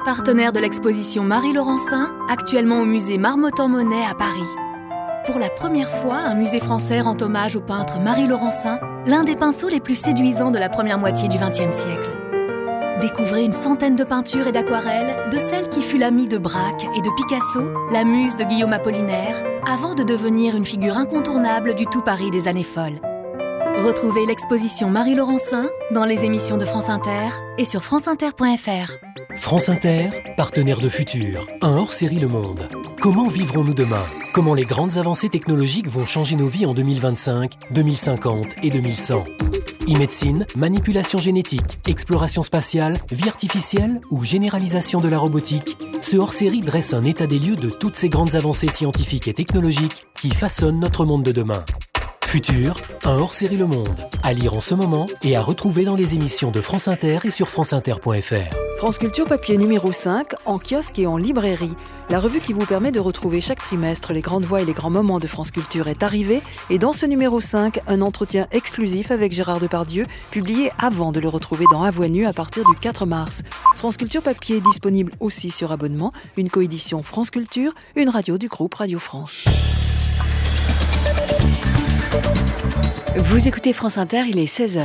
partenaire de l'exposition Marie Laurencin, actuellement au musée Marmottan-Monet à Paris. Pour la première fois, un musée français rend hommage au peintre Marie Laurencin, l'un des pinceaux les plus séduisants de la première moitié du XXe siècle. Découvrez une centaine de peintures et d'aquarelles de celle qui fut l'amie de Braque et de Picasso, la muse de Guillaume Apollinaire, avant de devenir une figure incontournable du tout Paris des années folles. Retrouvez l'exposition Marie Laurencin dans les émissions de France Inter et sur franceinter.fr. France Inter, partenaire de Futur, un hors-série Le Monde. Comment vivrons-nous demain ? Comment les grandes avancées technologiques vont changer nos vies en 2025, 2050 et 2100 ? E-médecine, manipulation génétique, exploration spatiale, vie artificielle ou généralisation de la robotique, ce hors-série dresse un état des lieux de toutes ces grandes avancées scientifiques et technologiques qui façonnent notre monde de demain. Futur, un hors-série Le Monde, à lire en ce moment et à retrouver dans les émissions de France Inter et sur franceinter.fr. France Culture papier numéro 5, en kiosque et en librairie. La revue qui vous permet de retrouver chaque trimestre les grandes voix et les grands moments de France Culture est arrivée. Et dans ce numéro 5, un entretien exclusif avec Gérard Depardieu, publié avant de le retrouver dans À Voix nue à partir du 4 mars. France Culture papier est disponible aussi sur abonnement, une coédition France Culture, une radio du groupe Radio France. Vous écoutez France Inter, il est 16h.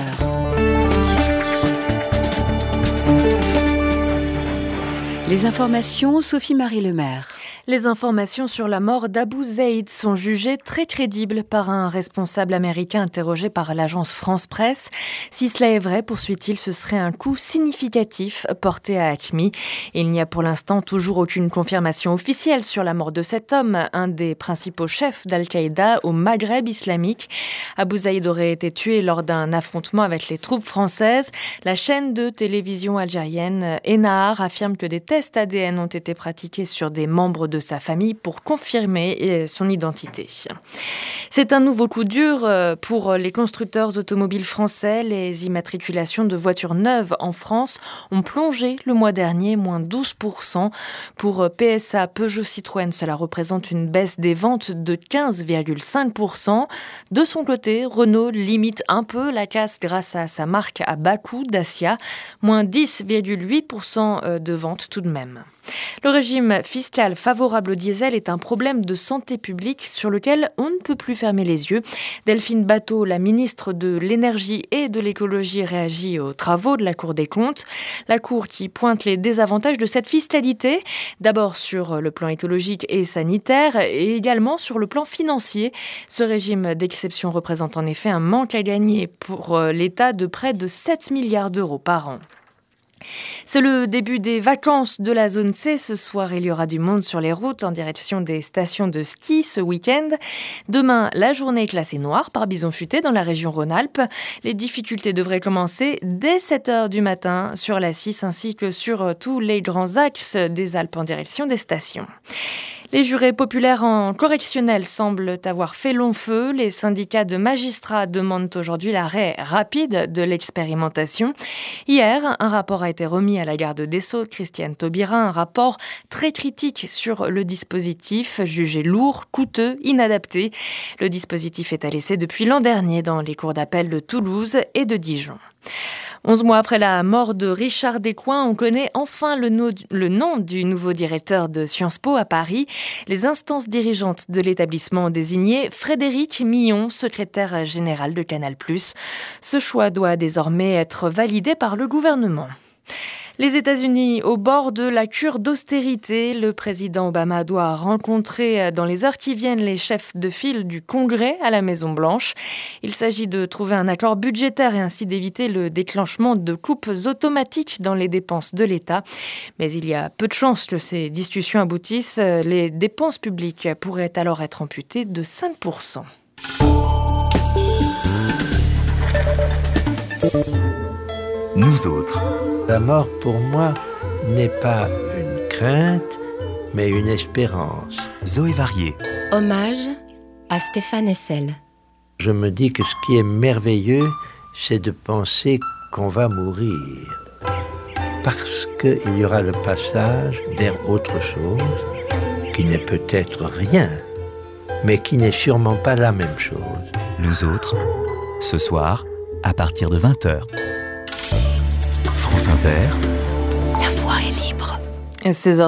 Les informations, Sophie-Marie Lemaire. Les informations sur la mort d'Abou Zeid sont jugées très crédibles par un responsable américain interrogé par l'agence France Presse. Si cela est vrai, poursuit-il, ce serait un coup significatif porté à Acmi. Il n'y a pour l'instant toujours aucune confirmation officielle sur la mort de cet homme, un des principaux chefs d'Al-Qaïda au Maghreb islamique. Abou Zeid aurait été tué lors d'un affrontement avec les troupes françaises. La chaîne de télévision algérienne Enahar affirme que des tests ADN ont été pratiqués sur des membres de sa famille pour confirmer son identité. C'est un nouveau coup dur pour les constructeurs automobiles français. Les immatriculations de voitures neuves en France ont plongé le mois dernier, moins 12%. Pour PSA, Peugeot Citroën, cela représente une baisse des ventes de 15,5%. De son côté, Renault limite un peu la casse grâce à sa marque à bas coût, Dacia, moins 10,8% de ventes tout de même. Le régime fiscal favorable au diesel est un problème de santé publique sur lequel on ne peut plus fermer les yeux. Delphine Batho, la ministre de l'Énergie et de l'Écologie, réagit aux travaux de la Cour des comptes. La Cour qui pointe les désavantages de cette fiscalité, d'abord sur le plan écologique et sanitaire, et également sur le plan financier. Ce régime d'exception représente en effet un manque à gagner pour l'État de près de 7 milliards d'euros par an. C'est le début des vacances de la zone C. Ce soir, il y aura du monde sur les routes en direction des stations de ski ce week-end. Demain, la journée est classée noire par bison futé dans la région Rhône-Alpes. Les difficultés devraient commencer dès 7h du matin sur la 6 ainsi que sur tous les grands axes des Alpes en direction des stations. Les jurés populaires en correctionnel semblent avoir fait long feu. Les syndicats de magistrats demandent aujourd'hui l'arrêt rapide de l'expérimentation. Hier, un rapport a été remis à la garde des Sceaux, Christiane Taubira, un rapport très critique sur le dispositif, jugé lourd, coûteux, inadapté. Le dispositif est à l'essai depuis l'an dernier dans les cours d'appel de Toulouse et de Dijon. 11 mois après la mort de Richard Descoings, on connaît enfin le nom du nouveau directeur de Sciences Po à Paris. Les instances dirigeantes de l'établissement ont désigné Frédéric Millon, secrétaire général de Canal+. Ce choix doit désormais être validé par le gouvernement. Les États-Unis, au bord de la cure d'austérité, le président Obama doit rencontrer dans les heures qui viennent les chefs de file du Congrès à la Maison-Blanche. Il s'agit de trouver un accord budgétaire et ainsi d'éviter le déclenchement de coupes automatiques dans les dépenses de l'État. Mais il y a peu de chances que ces discussions aboutissent. Les dépenses publiques pourraient alors être amputées de 5%. Nous autres. La mort, pour moi, n'est pas une crainte, mais une espérance. Zoé Varier. Hommage à Stéphane Hessel. Je me dis que ce qui est merveilleux, c'est de penser qu'on va mourir. Parce qu'il y aura le passage vers autre chose, qui n'est peut-être rien, mais qui n'est sûrement pas la même chose. Nous autres, ce soir, à partir de 20h. France Inter. La voix est libre. 16h